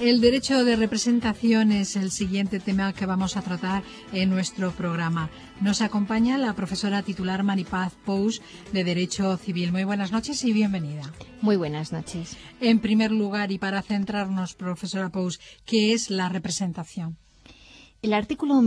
El derecho de representación es el siguiente tema que vamos a tratar en nuestro programa. Nos acompaña la profesora titular Maripaz Pous de Derecho Civil. Muy buenas noches y bienvenida. Muy buenas noches. En primer lugar, y para centrarnos, profesora Pous, ¿qué es la representación? El artículo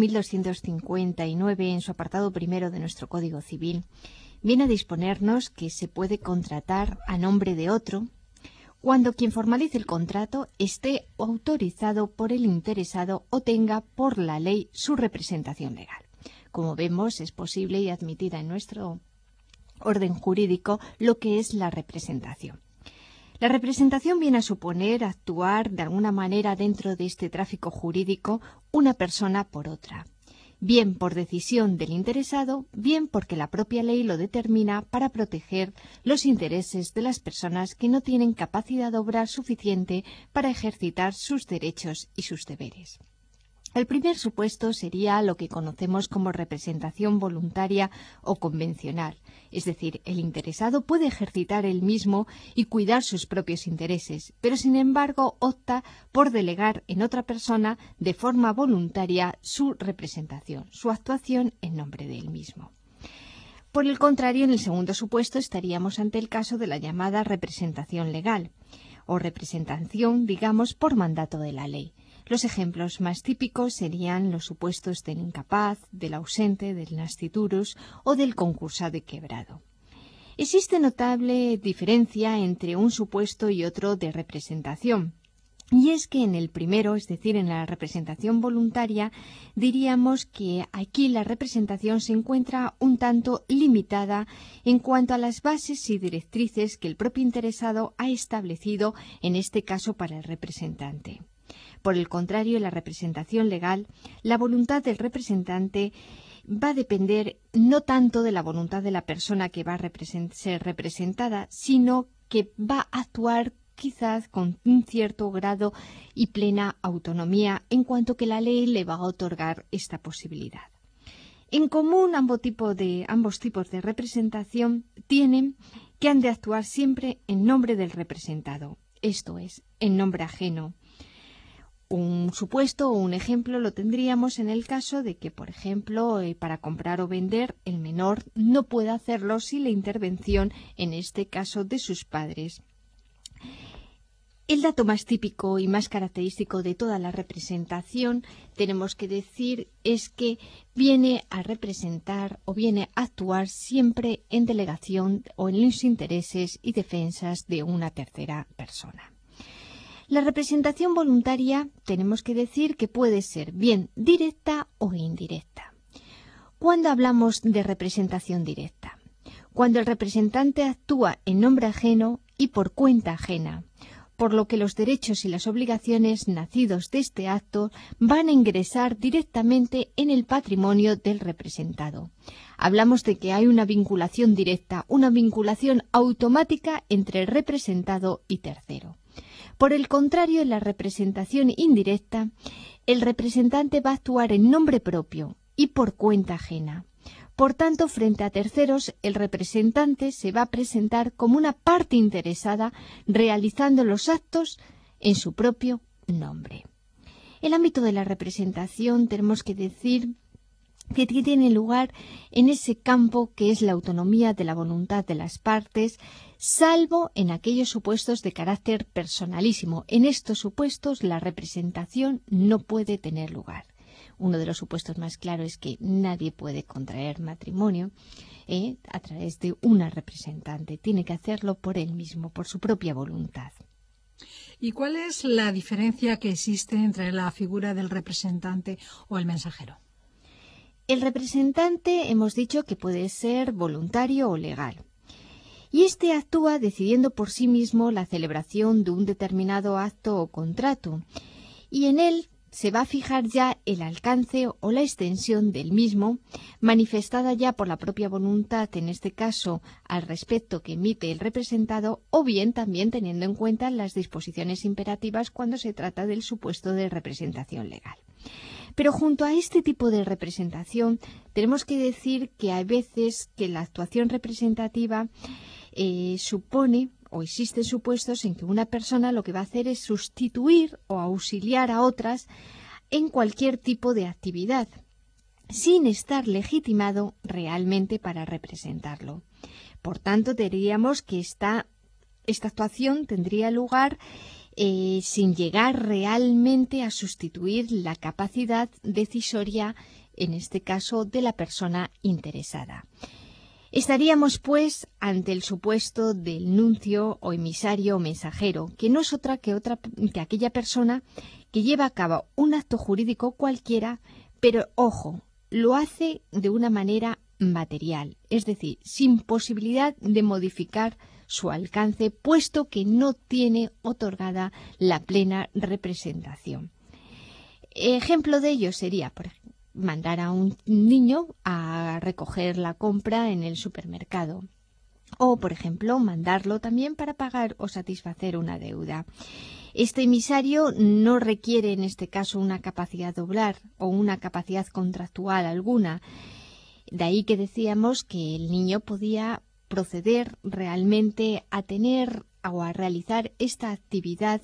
1259, en su apartado primero de nuestro Código Civil, viene a disponernos que se puede contratar a nombre de otro cuando quien formalice el contrato esté autorizado por el interesado o tenga por la ley su representación legal. Como vemos, es posible y admitida en nuestro orden jurídico lo que es la representación. La representación viene a suponer actuar de alguna manera dentro de este tráfico jurídico una persona por otra, bien por decisión del interesado, bien porque la propia ley lo determina para proteger los intereses de las personas que no tienen capacidad de obrar suficiente para ejercitar sus derechos y sus deberes. El primer supuesto sería lo que conocemos como representación voluntaria o convencional, es decir, el interesado puede ejercitar él mismo y cuidar sus propios intereses, pero sin embargo opta por delegar en otra persona de forma voluntaria su representación, su actuación en nombre de él mismo. Por el contrario, en el segundo supuesto estaríamos ante el caso de la llamada representación legal, o representación, digamos, por mandato de la ley. Los ejemplos más típicos serían los supuestos del incapaz, del ausente, del nasciturus o del concursado y quebrado. Existe notable diferencia entre un supuesto y otro de representación. Y es que en el primero, es decir, en la representación voluntaria, diríamos que aquí la representación se encuentra un tanto limitada en cuanto a las bases y directrices que el propio interesado ha establecido, en este caso para el representante. Por el contrario, en la representación legal, la voluntad del representante va a depender no tanto de la voluntad de la persona que va a ser representada, sino que va a actuar quizás con un cierto grado y plena autonomía en cuanto que la ley le va a otorgar esta posibilidad. En común, ambos tipos de representación tienen que han de actuar siempre en nombre del representado, esto es, en nombre ajeno. Un supuesto o un ejemplo lo tendríamos en el caso de que, por ejemplo, para comprar o vender, el menor no pueda hacerlo sin la intervención, en este caso, de sus padres. El dato más típico y más característico de toda la representación, tenemos que decir, es que viene a representar o viene a actuar siempre en delegación o en los intereses y defensas de una tercera persona. La representación voluntaria tenemos que decir que puede ser bien directa o indirecta. ¿Cuándo hablamos de representación directa? Cuando el representante actúa en nombre ajeno y por cuenta ajena, por lo que los derechos y las obligaciones nacidos de este acto van a ingresar directamente en el patrimonio del representado. Hablamos de que hay una vinculación directa, una vinculación automática entre el representado y tercero. Por el contrario, en la representación indirecta, el representante va a actuar en nombre propio y por cuenta ajena. Por tanto, frente a terceros, el representante se va a presentar como una parte interesada realizando los actos en su propio nombre. El ámbito de la representación tenemos que decir que tiene lugar en ese campo que es la autonomía de la voluntad de las partes, salvo en aquellos supuestos de carácter personalísimo. En estos supuestos la representación no puede tener lugar. Uno de los supuestos más claros es que nadie puede contraer matrimonio a través de una representante. Tiene que hacerlo por él mismo, por su propia voluntad. ¿Y cuál es la diferencia que existe entre la figura del representante o el mensajero? El representante hemos dicho que puede ser voluntario o legal. Y este actúa decidiendo por sí mismo la celebración de un determinado acto o contrato. Y en él se va a fijar ya el alcance o la extensión del mismo, manifestada ya por la propia voluntad, en este caso, al respecto que emite el representado, o bien también teniendo en cuenta las disposiciones imperativas cuando se trata del supuesto de representación legal. Pero junto a este tipo de representación tenemos que decir que hay veces que la actuación representativa supone o existen supuestos en que una persona lo que va a hacer es sustituir o auxiliar a otras en cualquier tipo de actividad, sin estar legitimado realmente para representarlo. Por tanto, diríamos que esta actuación tendría lugar sin llegar realmente a sustituir la capacidad decisoria, en este caso, de la persona interesada. Estaríamos, pues, ante el supuesto del nuncio o emisario o mensajero, que no es otra que aquella persona que lleva a cabo un acto jurídico cualquiera, pero, ojo, lo hace de una manera material, es decir, sin posibilidad de modificar su alcance, puesto que no tiene otorgada la plena representación. Ejemplo de ello sería, por ejemplo, mandar a un niño a recoger la compra en el supermercado. O, por ejemplo, mandarlo también para pagar o satisfacer una deuda. Este emisario no requiere, en este caso, una capacidad de obrar o una capacidad contractual alguna. De ahí que decíamos que el niño podía proceder realmente a tener o a realizar esta actividad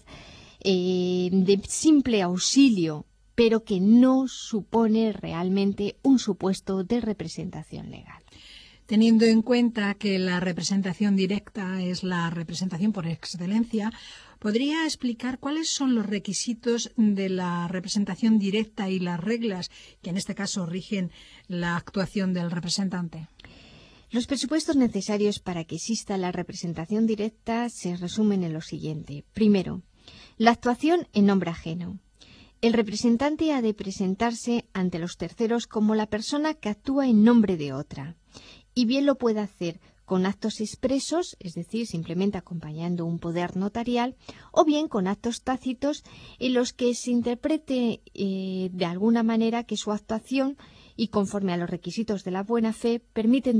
de simple auxilio, pero que no supone realmente un supuesto de representación legal. Teniendo en cuenta que la representación directa es la representación por excelencia, ¿podría explicar cuáles son los requisitos de la representación directa y las reglas que en este caso rigen la actuación del representante? Los presupuestos necesarios para que exista la representación directa se resumen en lo siguiente. Primero, la actuación en nombre ajeno. El representante ha de presentarse ante los terceros como la persona que actúa en nombre de otra, y bien lo puede hacer con actos expresos, es decir, simplemente acompañando un poder notarial, o bien con actos tácitos en los que se interprete de alguna manera que su actuación y conforme a los requisitos de la buena fe permiten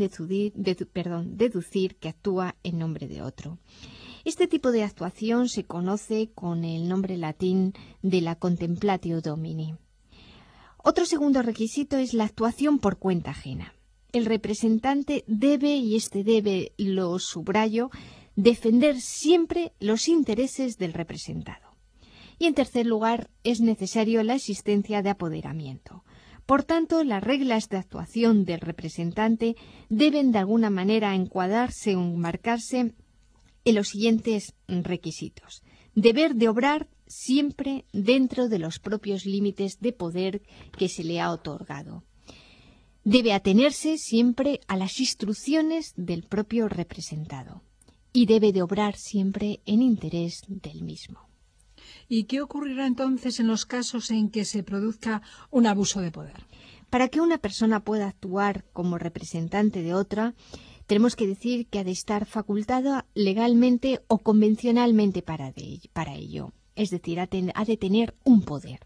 deducir que actúa en nombre de otro. Este tipo de actuación se conoce con el nombre latín de la contemplatio domini. Otro segundo requisito es la actuación por cuenta ajena. El representante debe, y lo subrayo, defender siempre los intereses del representado. Y en tercer lugar, es necesario la existencia de apoderamiento. Por tanto, las reglas de actuación del representante deben de alguna manera encuadrarse o enmarcarse en los siguientes requisitos. Deber de obrar siempre dentro de los propios límites de poder que se le ha otorgado. Debe atenerse siempre a las instrucciones del propio representado y debe de obrar siempre en interés del mismo. ¿Y qué ocurrirá entonces en los casos en que se produzca un abuso de poder? Para que una persona pueda actuar como representante de otra, tenemos que decir que ha de estar facultada legalmente o convencionalmente para ello. Es decir, ha de tener un poder.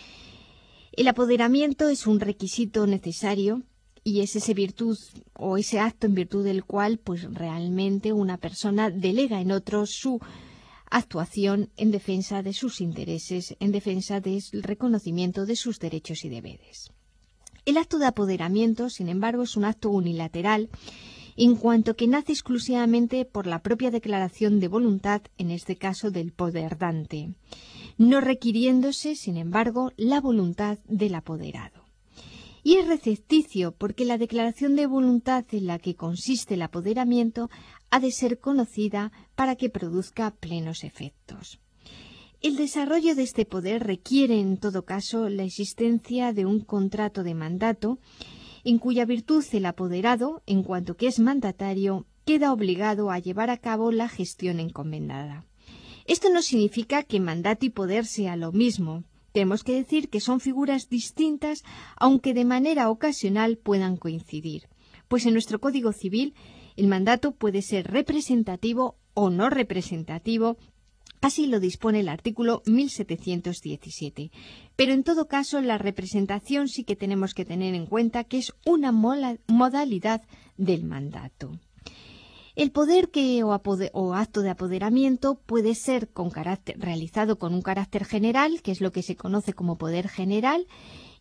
El apoderamiento es un requisito necesario y es ese acto en virtud del cual pues realmente una persona delega en otro su actuación en defensa de sus intereses, en defensa del reconocimiento de sus derechos y deberes. El acto de apoderamiento, sin embargo, es un acto unilateral en cuanto que nace exclusivamente por la propia declaración de voluntad, en este caso del poderdante, no requiriéndose, sin embargo, la voluntad del apoderado. Y es recepticio porque la declaración de voluntad en la que consiste el apoderamiento ha de ser conocida para que produzca plenos efectos. El desarrollo de este poder requiere, en todo caso, la existencia de un contrato de mandato, en cuya virtud el apoderado, en cuanto que es mandatario, queda obligado a llevar a cabo la gestión encomendada. Esto no significa que mandato y poder sea lo mismo. Tenemos que decir que son figuras distintas, aunque de manera ocasional puedan coincidir. Pues en nuestro Código Civil, el mandato puede ser representativo o no representativo. Así lo dispone el artículo 1717. Pero en todo caso, la representación sí que tenemos que tener en cuenta que es una modalidad del mandato. El poder o acto de apoderamiento puede ser realizado con un carácter general, que es lo que se conoce como poder general,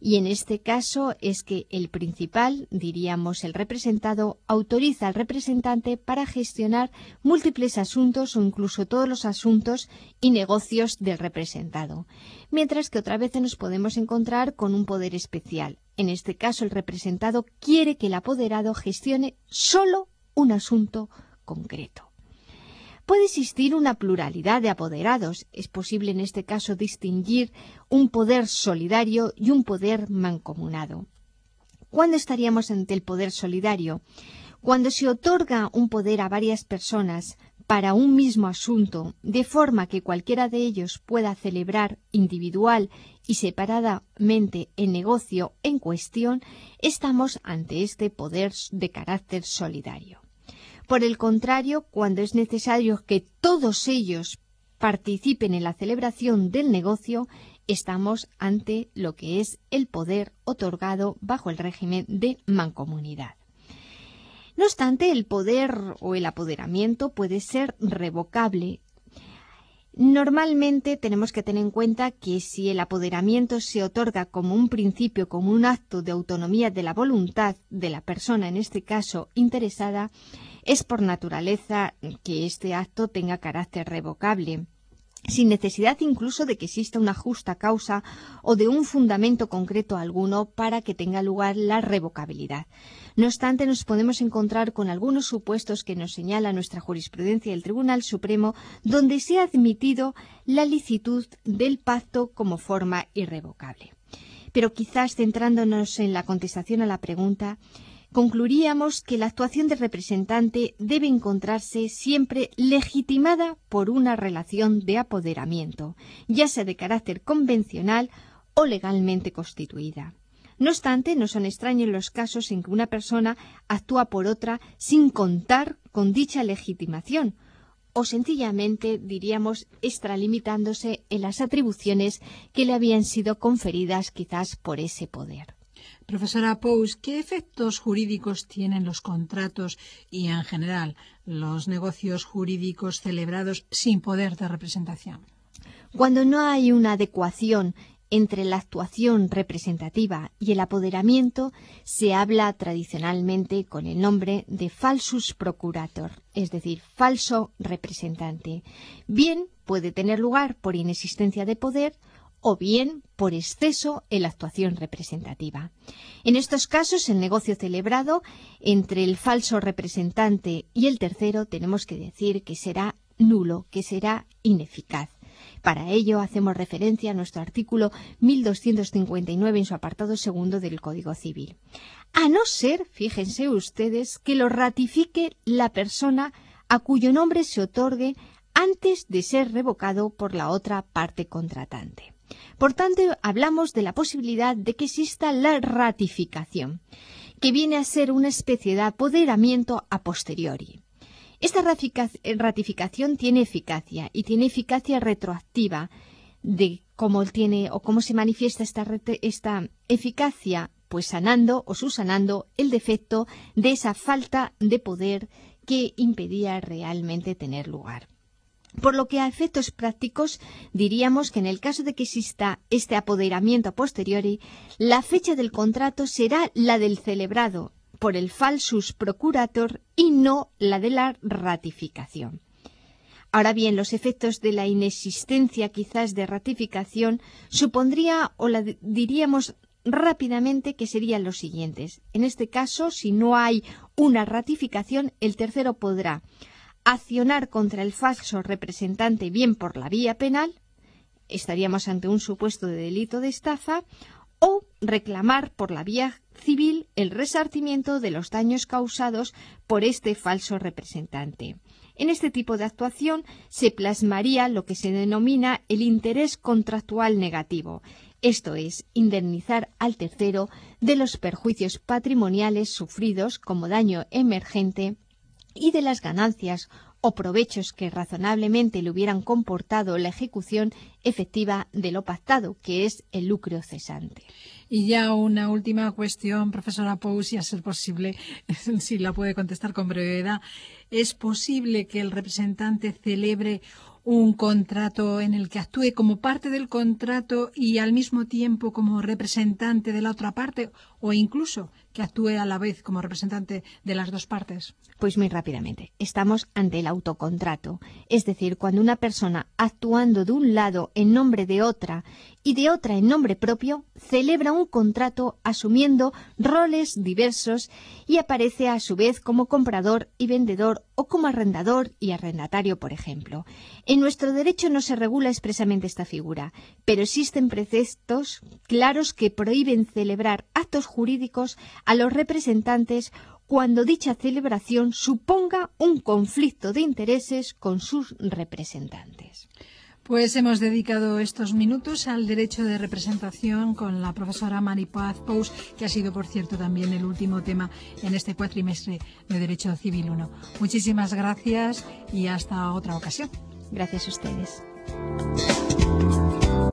Y en este caso es que el principal, diríamos el representado, autoriza al representante para gestionar múltiples asuntos o incluso todos los asuntos y negocios del representado. Mientras que otra vez nos podemos encontrar con un poder especial. En este caso el representado quiere que el apoderado gestione solo un asunto concreto. Puede existir una pluralidad de apoderados. Es posible en este caso distinguir un poder solidario y un poder mancomunado. ¿Cuándo estaríamos ante el poder solidario? Cuando se otorga un poder a varias personas para un mismo asunto, de forma que cualquiera de ellos pueda celebrar individual y separadamente el negocio en cuestión, estamos ante este poder de carácter solidario. Por el contrario, cuando es necesario que todos ellos participen en la celebración del negocio, estamos ante lo que es el poder otorgado bajo el régimen de mancomunidad. No obstante, el poder o el apoderamiento puede ser revocable. Normalmente tenemos que tener en cuenta que si el apoderamiento se otorga como un principio, como un acto de autonomía de la voluntad de la persona, en este caso interesada, es por naturaleza que este acto tenga carácter revocable, sin necesidad incluso de que exista una justa causa o de un fundamento concreto alguno para que tenga lugar la revocabilidad. No obstante, nos podemos encontrar con algunos supuestos que nos señala nuestra jurisprudencia del Tribunal Supremo, donde se ha admitido la licitud del pacto como forma irrevocable. Pero quizás centrándonos en la contestación a la pregunta, concluiríamos que la actuación del representante debe encontrarse siempre legitimada por una relación de apoderamiento, ya sea de carácter convencional o legalmente constituida. No obstante, no son extraños los casos en que una persona actúa por otra sin contar con dicha legitimación, o sencillamente, diríamos, extralimitándose en las atribuciones que le habían sido conferidas quizás por ese poder. Profesora Pous, ¿qué efectos jurídicos tienen los contratos y, en general, los negocios jurídicos celebrados sin poder de representación? Cuando no hay una adecuación entre la actuación representativa y el apoderamiento, se habla tradicionalmente con el nombre de falsus procurator, es decir, falso representante. Bien puede tener lugar por inexistencia de poder o bien por exceso en la actuación representativa. En estos casos, el negocio celebrado entre el falso representante y el tercero tenemos que decir que será nulo, que será ineficaz. Para ello hacemos referencia a nuestro artículo 1259 en su apartado segundo del Código Civil. A no ser, fíjense ustedes, que lo ratifique la persona a cuyo nombre se otorgue antes de ser revocado por la otra parte contratante. Por tanto, hablamos de la posibilidad de que exista la ratificación, que viene a ser una especie de apoderamiento a posteriori. Esta ratificación tiene eficacia y tiene eficacia retroactiva. De cómo se manifiesta esta eficacia, pues sanando o subsanando el defecto de esa falta de poder que impedía realmente tener lugar. Por lo que a efectos prácticos diríamos que en el caso de que exista este apoderamiento a posteriori, la fecha del contrato será la del celebrado por el falsus procurator y no la de la ratificación. Ahora bien, los efectos de la inexistencia quizás de ratificación supondría, diríamos rápidamente, que serían los siguientes. En este caso, si no hay una ratificación, el tercero podrá accionar contra el falso representante bien por la vía penal, estaríamos ante un supuesto de delito de estafa, o reclamar por la vía civil el resarcimiento de los daños causados por este falso representante. En este tipo de actuación se plasmaría lo que se denomina el interés contractual negativo, esto es, indemnizar al tercero de los perjuicios patrimoniales sufridos como daño emergente y de las ganancias o provechos que razonablemente le hubieran comportado la ejecución efectiva de lo pactado, que es el lucro cesante. Y ya una última cuestión, profesora Pous, y a ser posible, si la puede contestar con brevedad. ¿Es posible que el representante celebre un contrato en el que actúe como parte del contrato y al mismo tiempo como representante de la otra parte, o incluso que actúe a la vez como representante de las dos partes? Pues muy rápidamente, estamos ante el autocontrato, es decir, cuando una persona actuando de un lado en nombre de otra y de otra en nombre propio, celebra un contrato asumiendo roles diversos y aparece a su vez como comprador y vendedor o como arrendador y arrendatario, por ejemplo. En nuestro derecho no se regula expresamente esta figura, pero existen preceptos claros que prohíben celebrar actos jurídicos a los representantes cuando dicha celebración suponga un conflicto de intereses con sus representantes. Pues hemos dedicado estos minutos al derecho de representación con la profesora Maripaz Pous, que ha sido, por cierto, también el último tema en este cuatrimestre de Derecho Civil 1. Muchísimas gracias y hasta otra ocasión. Gracias a ustedes.